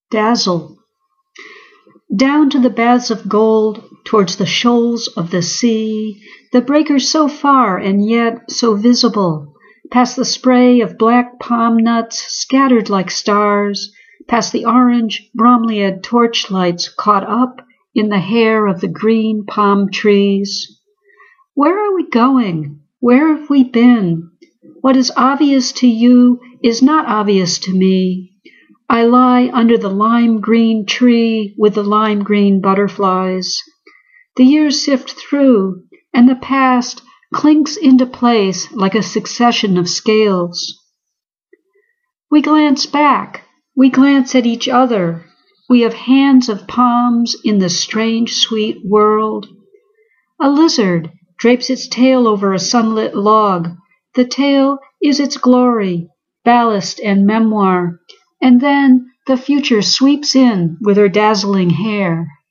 Dazzle. Down to the baths of gold, towards the shoals of the sea, the breakers so far and yet so visible, past the spray of black palm nuts scattered like stars, past the orange bromeliad torchlights caught up in the hair of the green palm trees. Where are we going? Where have we been? What is obvious to you is not obvious to me. I lie under the lime green tree with the lime green butterflies. The years sift through, and the past clinks into place like a succession of scales. We glance back. We glance at each other. We have hands of palms in the strange, sweet world. A lizard drapes its tail over a sunlit log. The tail is its glory, ballast and memoir, and then the future sweeps in with her dazzling hair.